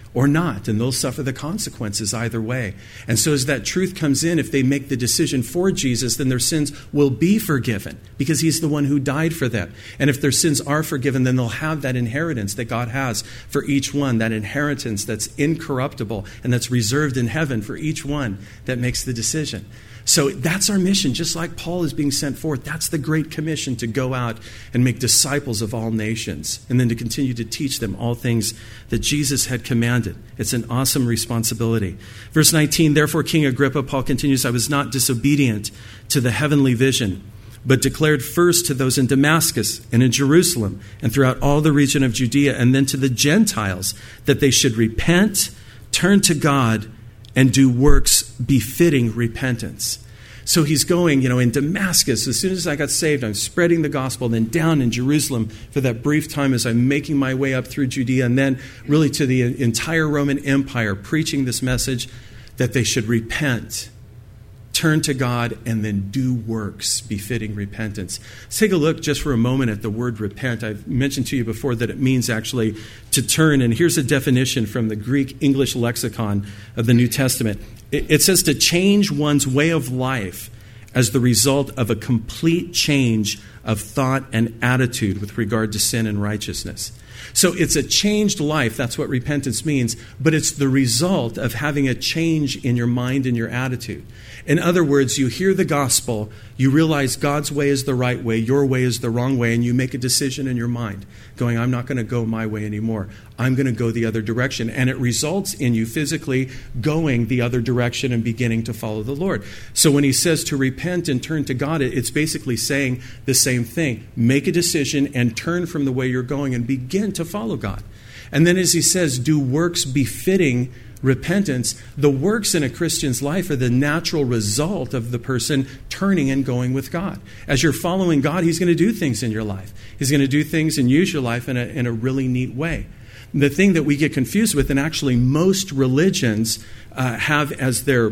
Speaker 1: or not, and they'll suffer the consequences either way. And so as that truth comes in, if they make the decision for Jesus, then their sins will be forgiven because he's the one who died for them. And if their sins are forgiven, then they'll have that inheritance that God has for each one, that inheritance that's incorruptible and that's reserved in heaven for each one that makes the decision. So that's our mission, just like Paul is being sent forth. That's the Great Commission, to go out and make disciples of all nations, and then to continue to teach them all things that Jesus had commanded. It's an awesome responsibility. Verse nineteen, therefore, King Agrippa, Paul continues, I was not disobedient to the heavenly vision, but declared first to those in Damascus and in Jerusalem and throughout all the region of Judea, and then to the Gentiles, that they should repent, turn to God, and do works befitting repentance. So he's going, you know, in Damascus. As soon as I got saved, I'm spreading the gospel. Then down in Jerusalem for that brief time as I'm making my way up through Judea. And then really to the entire Roman Empire, preaching this message that they should repent, turn to God, and then do works befitting repentance. Let's take a look just for a moment at the word repent. I've mentioned to you before that it means actually to turn. And here's a definition from the Greek English lexicon of the New Testament. It says to change one's way of life as the result of a complete change of thought and attitude with regard to sin and righteousness. So it's a changed life. That's what repentance means. But it's the result of having a change in your mind and your attitude. In other words, you hear the gospel, you realize God's way is the right way, your way is the wrong way, and you make a decision in your mind, going, I'm not going to go my way anymore. I'm going to go the other direction. And it results in you physically going the other direction and beginning to follow the Lord. So when he says to repent and turn to God, it's basically saying the same thing. Make a decision and turn from the way you're going and begin to follow God. And then as he says, do works befitting repentance. The works in a Christian's life are the natural result of the person turning and going with God. As you're following God, he's going to do things in your life. He's going to do things and use your life in a, in a really neat way. The thing that we get confused with, and actually most religions uh, have as their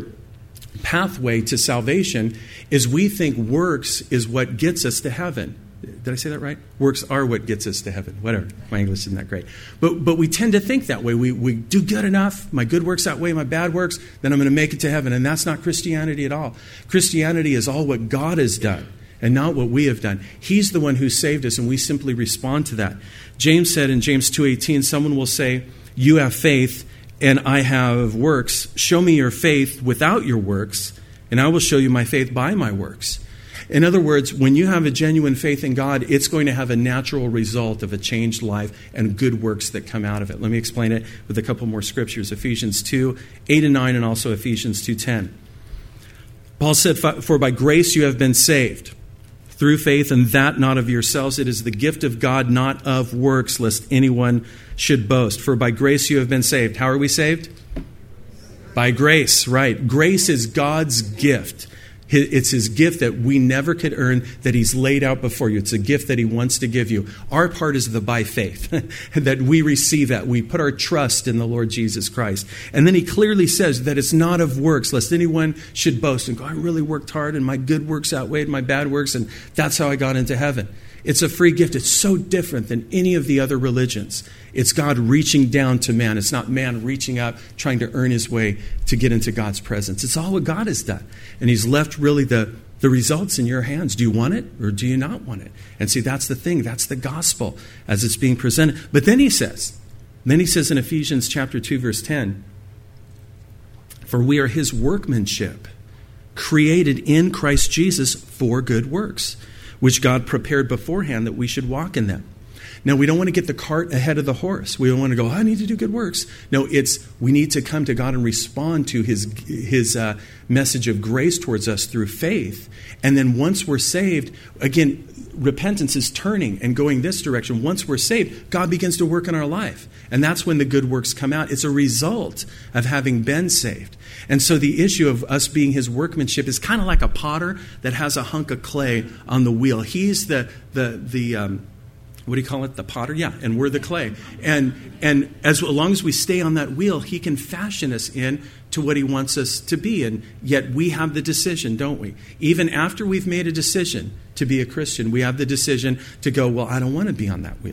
Speaker 1: pathway to salvation, is we think works is what gets us to heaven. Did I say that right? Works are what gets us to heaven. Whatever. My English isn't that great. But but we tend to think that way. We we do good enough. My good works outweigh my bad works. Then I'm going to make it to heaven. And that's not Christianity at all. Christianity is all what God has done and not what we have done. He's the one who saved us, and we simply respond to that. James said in James two eighteen, someone will say, you have faith and I have works. Show me your faith without your works, and I will show you my faith by my works. In other words, when you have a genuine faith in God, it's going to have a natural result of a changed life and good works that come out of it. Let me explain it with a couple more scriptures. Ephesians two, eight and nine, and also Ephesians two ten. Paul said, for by grace you have been saved, through faith, and that not of yourselves. It is the gift of God, not of works, lest anyone should boast. For by grace you have been saved. How are we saved? By grace, right. Grace is God's gift. It's his gift that we never could earn, that he's laid out before you. It's a gift that he wants to give you. Our part is the by faith, that we receive that. We put our trust in the Lord Jesus Christ. And then he clearly says that it's not of works, lest anyone should boast and go, I really worked hard and my good works outweighed my bad works, and that's how I got into heaven. It's a free gift. It's so different than any of the other religions. It's God reaching down to man. It's not man reaching up, trying to earn his way to get into God's presence. It's all what God has done. And he's left really the, the results in your hands. Do you want it or do you not want it? And see, that's the thing. That's the gospel as it's being presented. But then he says, then he says in Ephesians chapter two, verse ten, for we are his workmanship, created in Christ Jesus for good works, which God prepared beforehand that we should walk in them. Now, we don't want to get the cart ahead of the horse. We don't want to go, I need to do good works. No, it's we need to come to God and respond to his, his uh, message of grace towards us through faith. And then once we're saved, again, repentance is turning and going this direction. Once we're saved, God begins to work in our life. And that's when the good works come out. It's a result of having been saved. And so the issue of us being his workmanship is kind of like a potter that has a hunk of clay on the wheel. He's the, the, the um, what do you call it? The potter? Yeah, and we're the clay. And and as long as we stay on that wheel, he can fashion us in to what he wants us to be. And yet we have the decision, don't we? Even after we've made a decision to be a Christian, we have the decision to go, well, I don't want to be on that wheel.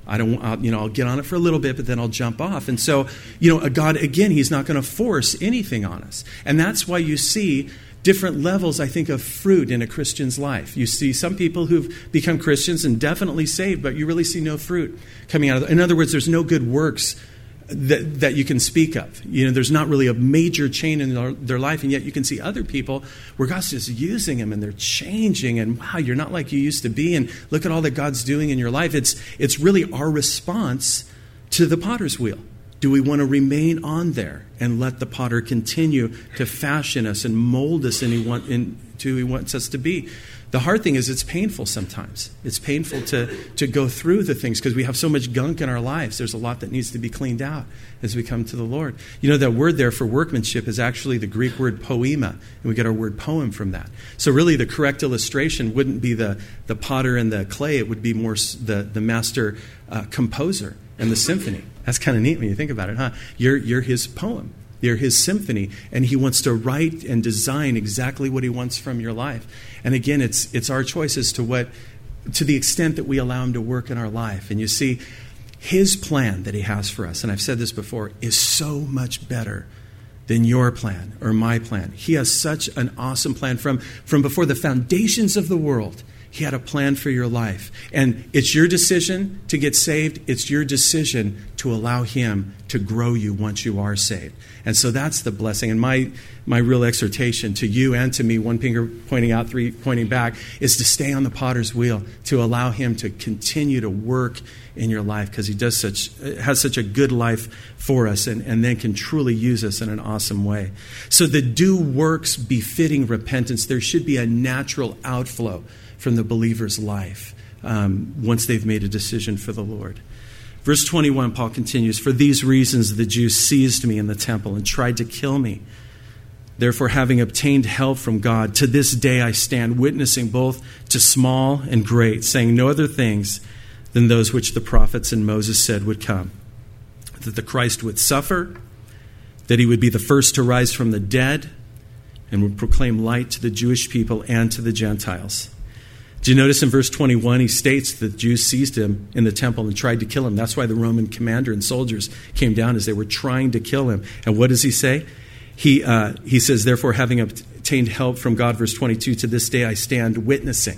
Speaker 1: I don't, I'll, you know, I'll get on it for a little bit, but then I'll jump off. And so, you know, a God, again, he's not going to force anything on us. And that's why you see different levels, I think, of fruit in a Christian's life. You see some people who've become Christians and definitely saved, but you really see no fruit coming out of it. In other words, there's no good works that, that you can speak of. You know, there's not really a major change in their, their life, and yet you can see other people where God's just using them and they're changing, and wow, you're not like you used to be, and look at all that God's doing in your life. It's, it's really our response to the potter's wheel. Do we want to remain on there and let the potter continue to fashion us and mold us into who he wants us to be? The hard thing is it's painful sometimes. It's painful to, to go through the things because we have so much gunk in our lives. There's a lot that needs to be cleaned out as we come to the Lord. You know, that word there for workmanship is actually the Greek word poema, and we get our word poem from that. So really the correct illustration wouldn't be the, the potter and the clay. It would be more the, the master uh, composer and the symphony. That's kind of neat when you think about it, huh? You're, you're his poem. You're his symphony, and he wants to write and design exactly what he wants from your life. And again, it's it's our choice as to what, to the extent that we allow him to work in our life. And you see, his plan that he has for us, and I've said this before, is so much better than your plan or my plan. He has such an awesome plan from, from before the foundations of the world. He had a plan for your life. And it's your decision to get saved. It's your decision to allow him to grow you once you are saved. And so that's the blessing. And my my real exhortation to you and to me, one finger pointing out, three pointing back, is to stay on the potter's wheel, to allow him to continue to work in your life, because he does such has such a good life for us, and, and then can truly use us in an awesome way. So the do works befitting repentance, there should be a natural outflow from the believer's life um, once they've made a decision for the Lord. Verse twenty-one, Paul continues, "For these reasons the Jews seized me in the temple and tried to kill me. Therefore, having obtained help from God, to this day I stand witnessing both to small and great, saying no other things than those which the prophets and Moses said would come, that the Christ would suffer, that he would be the first to rise from the dead, and would proclaim light to the Jewish people and to the Gentiles." Do you notice in verse twenty-one, he states that the Jews seized him in the temple and tried to kill him. That's why the Roman commander and soldiers came down, as they were trying to kill him. And what does he say? He uh, he says, "Therefore, having obtained help from God," verse twenty-two, "to this day I stand witnessing."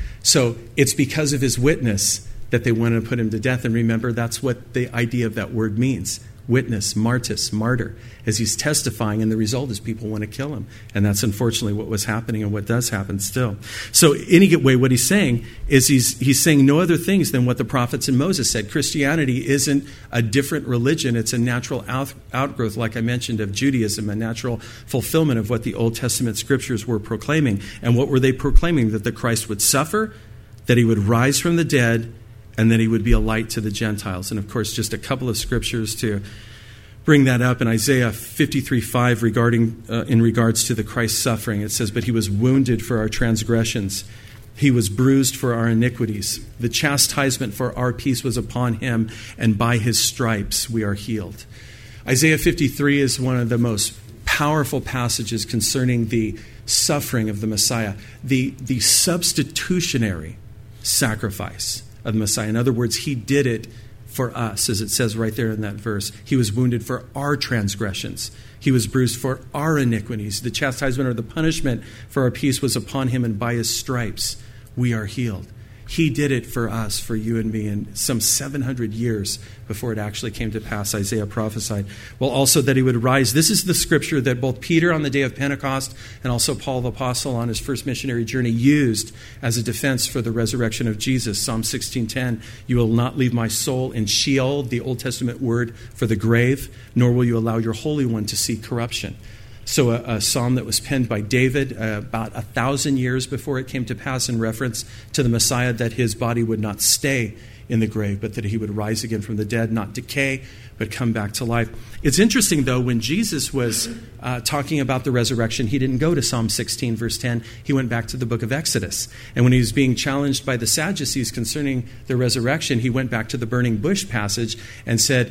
Speaker 1: So it's because of his witness that they wanted to put him to death. And remember, that's what the idea of that word means. Witness, martyrs, martyr, as he's testifying, and the result is people want to kill him. And that's unfortunately what was happening and what does happen still. So anyway, what he's saying is he's he's saying no other things than what the prophets and Moses said. Christianity isn't a different religion. It's a natural out, outgrowth, like I mentioned, of Judaism, a natural fulfillment of what the Old Testament scriptures were proclaiming. And what were they proclaiming? That the Christ would suffer, that he would rise from the dead, and then he would be a light to the Gentiles. And of course, just a couple of scriptures to bring that up. In Isaiah fifty-three five, regarding uh, in regards to the Christ's suffering, it says, "But he was wounded for our transgressions. He was bruised for our iniquities. The chastisement for our peace was upon him, and by his stripes we are healed." Isaiah fifty-three is one of the most powerful passages concerning the suffering of the Messiah, the, the substitutionary sacrifice of the Messiah. In other words, he did it for us, as it says right there in that verse. He was wounded for our transgressions. He was bruised for our iniquities. The chastisement or the punishment for our peace was upon him, and by his stripes we are healed. He did it for us, for you and me, in some seven hundred years before it actually came to pass. Isaiah prophesied. Well, also that he would rise. This is the scripture that both Peter on the day of Pentecost and also Paul the Apostle on his first missionary journey used as a defense for the resurrection of Jesus. Psalm sixteen ten, "You will not leave my soul in Sheol," the Old Testament word for the grave, "nor will you allow your Holy One to see corruption." So a, a psalm that was penned by David uh, about a thousand years before it came to pass, in reference to the Messiah, that his body would not stay in the grave, but that he would rise again from the dead, not decay, but come back to life. It's interesting, though, when Jesus was uh, talking about the resurrection, he didn't go to Psalm sixteen, verse ten. He went back to the book of Exodus. And when he was being challenged by the Sadducees concerning the resurrection, he went back to the burning bush passage and said,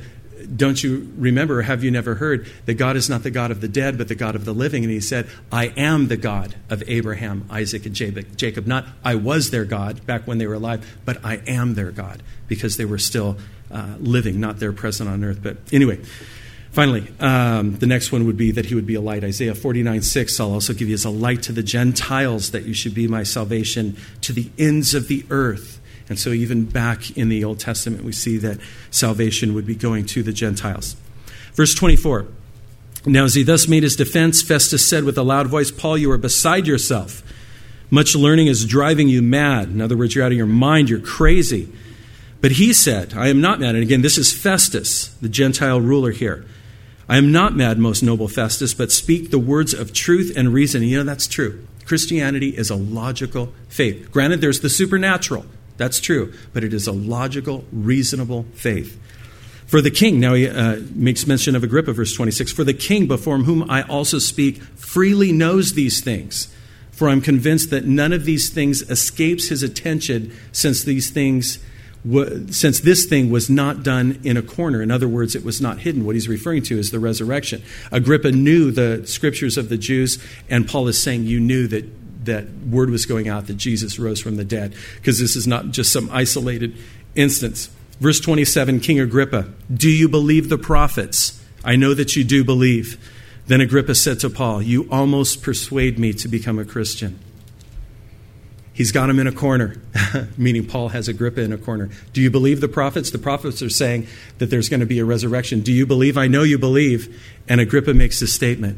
Speaker 1: don't you remember, or have you never heard, that God is not the God of the dead, but the God of the living? And he said, I am the God of Abraham, Isaac, and Jacob. Not I was their God back when they were alive, but I am their God, because they were still uh, living, not there present on earth. But anyway, finally, um, the next one would be that he would be a light. Isaiah forty-nine six, I'll also give you as a light to the Gentiles, that you should be my salvation to the ends of the earth. And so even back in the Old Testament, we see that salvation would be going to the Gentiles. Verse twenty-four, now as he thus made his defense, Festus said with a loud voice, Paul, you are beside yourself. Much learning is driving you mad. In other words, you're out of your mind, you're crazy. But he said, I am not mad. And again, this is Festus, the Gentile ruler here. I am not mad, most noble Festus, but speak the words of truth and reason. And you know, that's true. Christianity is a logical faith. Granted, there's the supernatural. That's true. But it is a logical, reasonable faith. For the king, now he uh, makes mention of Agrippa, verse twenty-six, for the king before whom I also speak freely knows these things. For I'm convinced that none of these things escapes his attention, since these things since this thing was not done in a corner. In other words, it was not hidden. What he's referring to is the resurrection. Agrippa knew the scriptures of the Jews, and Paul is saying you knew that that word was going out that Jesus rose from the dead, because this is not just some isolated instance. Verse twenty-seven, King Agrippa, do you believe the prophets? I know that you do believe. Then Agrippa said to Paul, you almost persuade me to become a Christian. He's got him in a corner, meaning Paul has Agrippa in a corner. Do you believe the prophets? The prophets are saying that there's going to be a resurrection. Do you believe? I know you believe. And Agrippa makes this statement.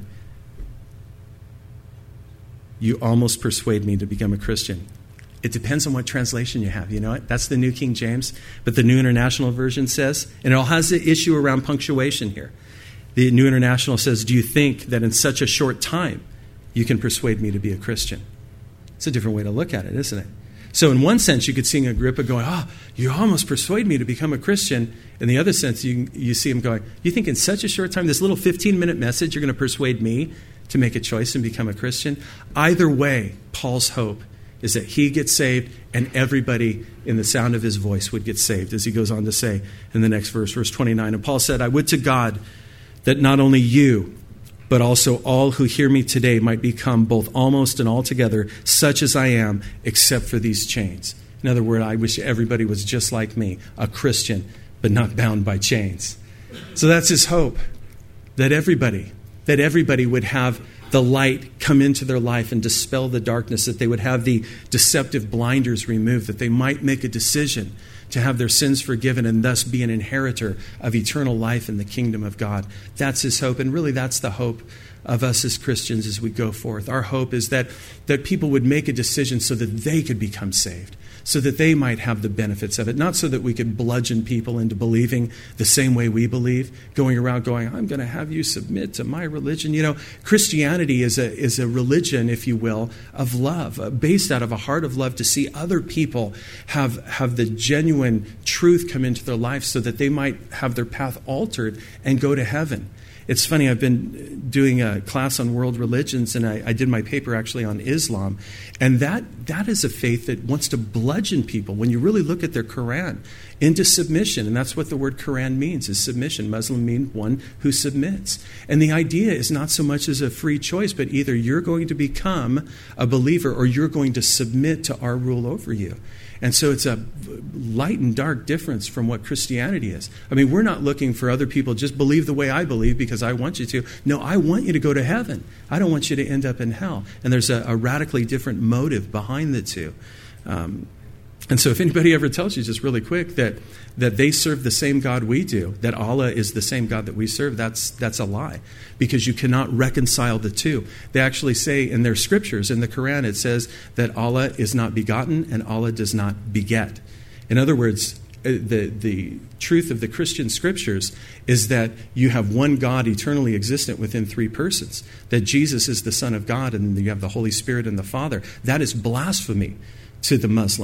Speaker 1: You almost persuade me to become a Christian. It depends on what translation you have. You know what? That's the New King James. But the New International Version says, and it all has the issue around punctuation here. The New International says, do you think that in such a short time you can persuade me to be a Christian? It's a different way to look at it, isn't it? So in one sense, you could see Agrippa going, oh, you almost persuade me to become a Christian. In the other sense, you, you see him going, you think in such a short time, this little fifteen-minute message, you're going to persuade me to make a choice and become a Christian? Either way, Paul's hope is that he gets saved and everybody in the sound of his voice would get saved, as he goes on to say in the next verse, verse twenty-nine. And Paul said, I would to God that not only you, but also all who hear me today might become both almost and altogether such as I am, except for these chains. In other words, I wish everybody was just like me, a Christian, but not bound by chains. So that's his hope, that everybody, that everybody would have the light come into their life and dispel the darkness, that they would have the deceptive blinders removed, that they might make a decision to have their sins forgiven and thus be an inheritor of eternal life in the kingdom of God. That's his hope, and really that's the hope of us as Christians as we go forth. Our hope is that, that people would make a decision so that they could become saved, so that they might have the benefits of it, not so that we could bludgeon people into believing the same way we believe, going around going, I'm going to have you submit to my religion. You know, Christianity is a is a religion, if you will, of love, uh, based out of a heart of love to see other people have, have the genuine truth come into their life so that they might have their path altered and go to heaven. It's funny, I've been doing a class on world religions, and I, I did my paper actually on Islam, and that that is a faith that wants to bludgeon people, when you really look at their Quran, into submission, and that's what the word Quran means, is submission. Muslim means one who submits. And the idea is not so much as a free choice, but either you're going to become a believer or you're going to submit to our rule over you. And so it's a light and dark difference from what Christianity is. I mean, we're not looking for other people, just believe the way I believe because I want you to. No, I want you to go to heaven. I don't want you to end up in hell. And there's a, a radically different motive behind the two. Um, and so if anybody ever tells you, just really quick, that that they serve the same God we do, that Allah is the same God that we serve, that's that's a lie, because you cannot reconcile the two. They actually say in their scriptures, in the Quran, it says that Allah is not begotten and Allah does not beget. In other words, the, the truth of the Christian scriptures is that you have one God eternally existent within three persons, that Jesus is the Son of God and you have the Holy Spirit and the Father. That is blasphemy to the Muslim.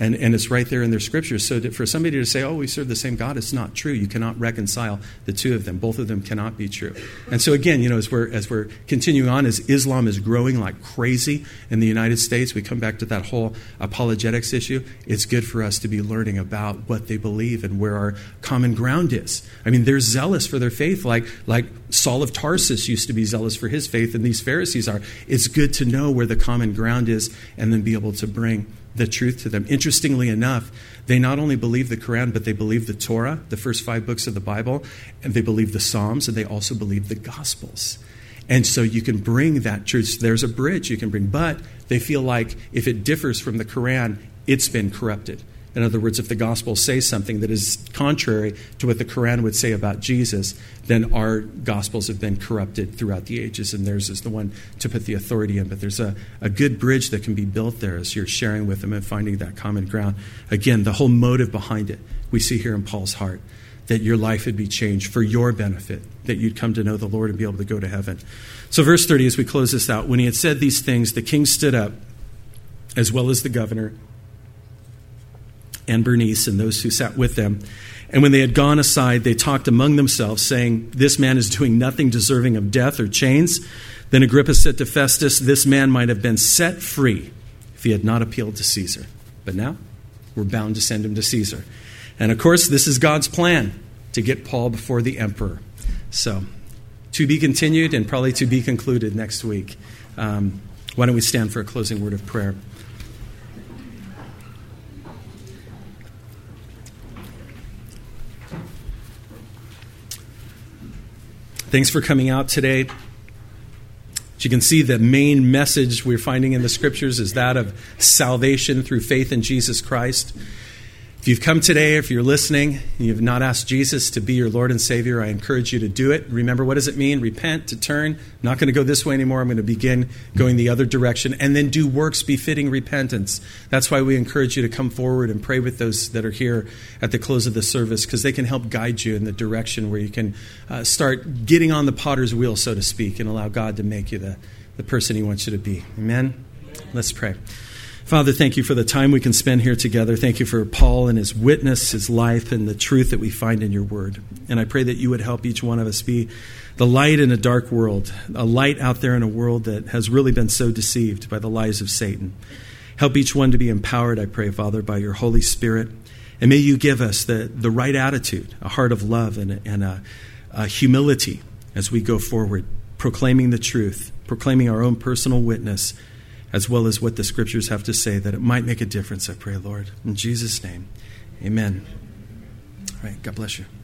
Speaker 1: And, and it's right there in their scriptures. So that for somebody to say, oh, we serve the same God, it's not true. You cannot reconcile the two of them. Both of them cannot be true. And so again, you know, as we're, as we're continuing on, as Islam is growing like crazy in the United States, we come back to that whole apologetics issue. It's good for us to be learning about what they believe and where our common ground is. I mean, they're zealous for their faith, like, like Saul of Tarsus used to be zealous for his faith, and these Pharisees are. It's good to know where the common ground is and then be able to bring the truth to them. Interestingly enough, they not only believe the Quran, but they believe the Torah, the first five books of the Bible, and they believe the Psalms, and they also believe the Gospels. And so you can bring that truth. There's a bridge you can bring, but they feel like if it differs from the Quran, it's been corrupted. In other words, if the Gospels say something that is contrary to what the Quran would say about Jesus, then our Gospels have been corrupted throughout the ages, and theirs is the one to put the authority in. But there's a, a good bridge that can be built there as you're sharing with them and finding that common ground. Again, the whole motive behind it, we see here in Paul's heart, that your life would be changed for your benefit, that you'd come to know the Lord and be able to go to heaven. So verse thirty, as we close this out, when he had said these things, the king stood up, as well as the governor, and Bernice and those who sat with them. And when they had gone aside, they talked among themselves, saying, this man is doing nothing deserving of death or chains. Then Agrippa said to Festus, this man might have been set free if he had not appealed to Caesar. But now we're bound to send him to Caesar. And of course, this is God's plan, to get Paul before the emperor. So, to be continued and probably to be concluded next week. Um, why don't we stand for a closing word of prayer? Thanks for coming out today. As you can see, the main message we're finding in the scriptures is that of salvation through faith in Jesus Christ. If you've come today, if you're listening, and you've not asked Jesus to be your Lord and Savior, I encourage you to do it. Remember, what does it mean? Repent, to turn. I'm not going to go this way anymore. I'm going to begin going the other direction. And then do works befitting repentance. That's why we encourage you to come forward and pray with those that are here at the close of the service, because they can help guide you in the direction where you can uh, start getting on the potter's wheel, so to speak, and allow God to make you the, the person he wants you to be. Amen? Let's pray. Father, thank you for the time we can spend here together. Thank you for Paul and his witness, his life, and the truth that we find in your word. And I pray that you would help each one of us be the light in a dark world, a light out there in a world that has really been so deceived by the lies of Satan. Help each one to be empowered, I pray, Father, by your Holy Spirit. And may you give us the, the right attitude, a heart of love and, and a, a humility as we go forward, proclaiming the truth, proclaiming our own personal witness, as well as what the scriptures have to say, that it might make a difference, I pray, Lord. In Jesus' name, amen. All right, God bless you.